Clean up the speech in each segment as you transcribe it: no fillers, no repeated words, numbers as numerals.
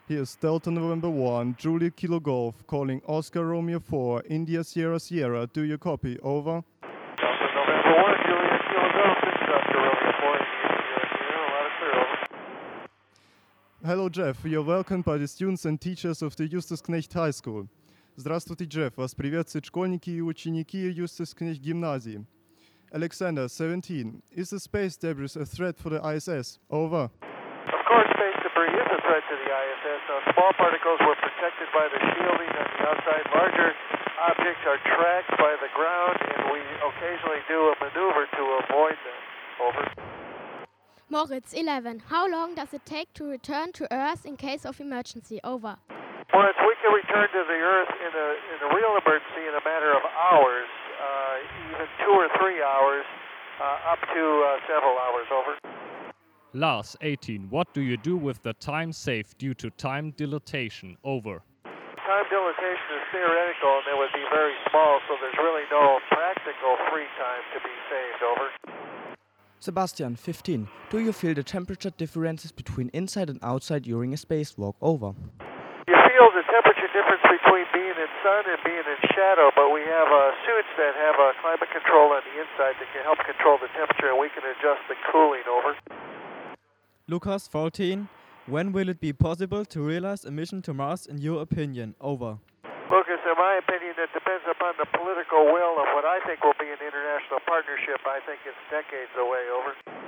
Here's Delta November 1, Julia Kilo Golf, calling Oscar Romeo 4, India Sierra Sierra. Do you copy? Over. Delta November 1, Julia Kilo Golf, this is Oscar Romeo 4, India Sierra Sierra, loud and clear, over. Hello, Jeff. You're welcomed by the students and teachers of the Justus Knecht High School. Здравствуйте, Jeff. Вас приветствуют школьники и ученики Justus Knecht гимназии. Alexander, 17. Is the space debris a threat for the ISS? Over. Of course, space debris is a threat to the ISS. Small particles were protected by the shielding on the outside. Larger objects are tracked by the ground, and we occasionally do a maneuver to avoid them. Over. Moritz, 11. How long does it take to return to Earth in case of emergency? Over. Moritz, we can return to the Earth in a real emergency in a matter of hours, even 2 or 3 hours, up to several hours. Over. Lars, 18. What do you do with the time saved due to time dilatation? Over. Time dilatation is theoretical, and it would be very small, so there's really no practical free time to be saved. Over. Sebastian, 15. Do you feel the temperature differences between inside and outside during a spacewalk? Over. You feel the temperature difference between being in sun and being in shadow, but we have suits that have climate control on the inside that can help control the temperature, and we can adjust the cooling. Over. Lucas, 14. When will it be possible to realize a mission to Mars in your opinion? Over. Lucas, in my opinion, it depends upon the political will of what I think will be an international partnership. I think it's decades away. Over.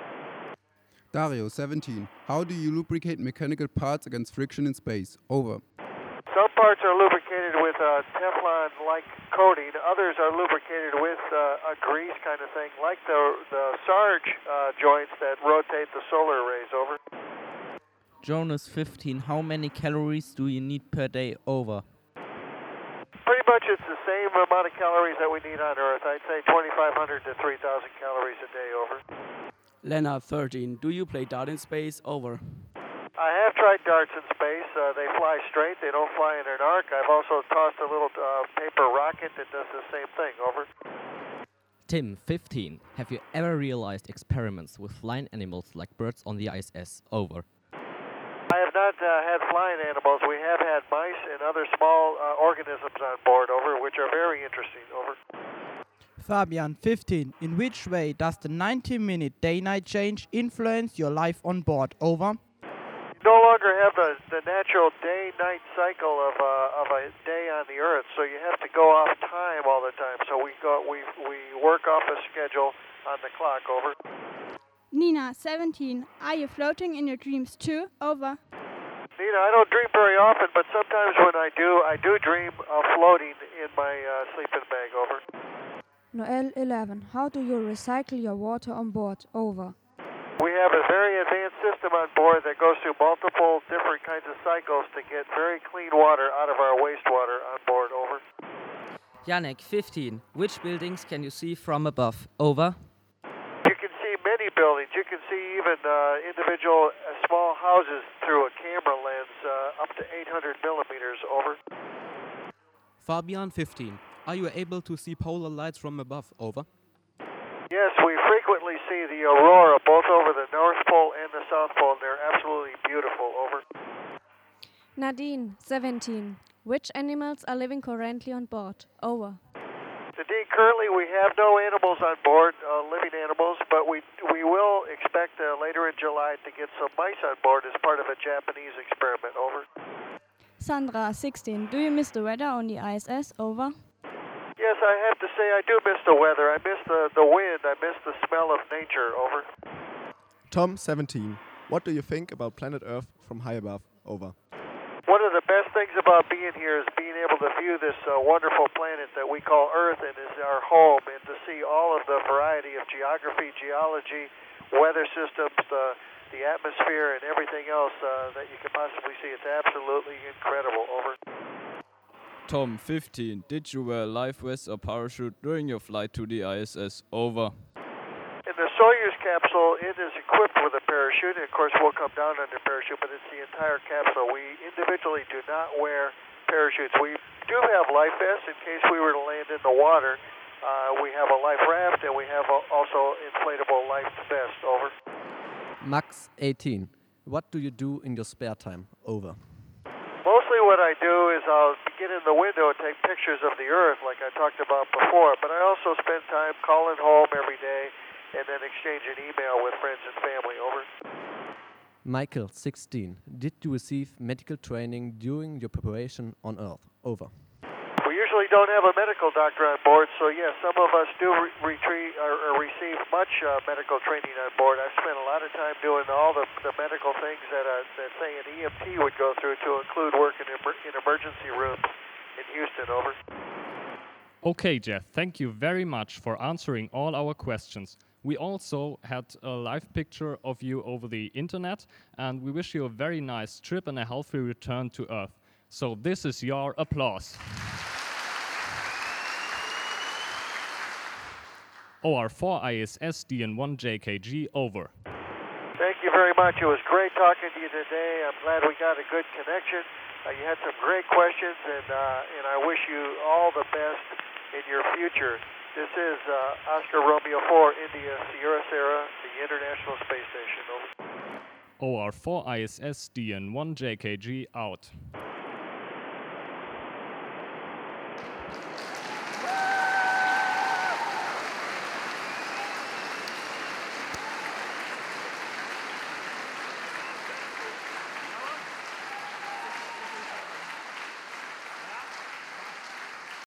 Dario, 17. How do you lubricate mechanical parts against friction in space? Over. Some parts are lubricated with Teflon-like coating. Others are lubricated with a grease kind of thing, like the Sarge joints that rotate the solar arrays. Over. Jonas, 15. How many calories do you need per day? Over. Pretty much it's the same amount of calories that we need on Earth. I'd say 2,500 to 3,000 calories a day. Over. Leonard, 13. Do you play dart in space? Over. I have tried darts in space. They fly straight. They don't fly in an arc. I've also tossed a little paper rocket that does the same thing. Over. Tim, 15. Have you ever realized experiments with flying animals like birds on the ISS? Over. I have not had flying animals. We have had mice and other small organisms on board. Over, which are very interesting. Over. Fabian, 15. In which way does the 90-minute day-night change influence your life on board? Over. No longer have the natural day-night cycle of a day on the Earth, so you have to go off time all the time. So we work off a schedule on the clock. Over. Nina, 17. Are you floating in your dreams too? Over. Nina, I don't dream very often, but sometimes when I do dream of floating in my sleeping bag. Over. Noel, 11. How do you recycle your water on board? Over. We have a very advanced system on board that goes through multiple different kinds of cycles to get very clean water out of our wastewater on board. Over. Yannick, 15. Which buildings can you see from above? Over. You can see many buildings. You can see even individual small houses through a camera lens up to 800 millimeters. Over. Fabian, 15. Are you able to see polar lights from above? Over. Yes, we frequently see the aurora both over the North Pole and the South Pole, and they're absolutely beautiful. Over. Nadine, 17. Which animals are living currently on board? Over. Nadine, currently we have no animals on board, living animals, but we will expect later in July to get some mice on board as part of a Japanese experiment. Over. Sandra, 16. Do you miss the weather on the ISS? Over. Yes, I have to say I do miss the weather. I miss the wind. I miss the smell of nature. Over. Tom, 17. What do you think about planet Earth from high above? Over. One of the best things about being here is being able to view this wonderful planet that we call Earth and is our home, and to see all of the variety of geography, geology, weather systems, the atmosphere, and everything else that you can possibly see. It's absolutely incredible. Over. Tom, 15. Did you wear a life vest or parachute during your flight to the ISS? Over. In the Soyuz capsule, it is equipped with a parachute. Of course, we'll come down under parachute, but it's the entire capsule. We individually do not wear parachutes. We do have life vests in case we were to land in the water. We have a life raft, and we have also inflatable life vest. Over. Max, 18. What do you do in your spare time? Over. Mostly what I do is I'll get in the window and take pictures of the Earth like I talked about before, but I also spend time calling home every day and then exchange an email with friends and family. Over. Michael, 16. Did you receive medical training during your preparation on Earth? Over. We usually don't have a medical doctor on board, so yes, some of us do receive much medical training on board. I spent a lot of time doing all the medical things that say an EMT would go through, to include work in emergency rooms in Houston. Over. Okay, Jeff, thank you very much for answering all our questions. We also had a live picture of you over the internet, and we wish you a very nice trip and a healthy return to Earth. So this is your applause. OR4 ISS DN1 JKG, over. Thank you very much. It was great talking to you today. I'm glad we got a good connection. You had some great questions, and I wish you all the best in your future. This is Oscar Romeo 4, India, Sierra Sierra, the International Space Station. Over. OR4 ISS DN1 JKG, out.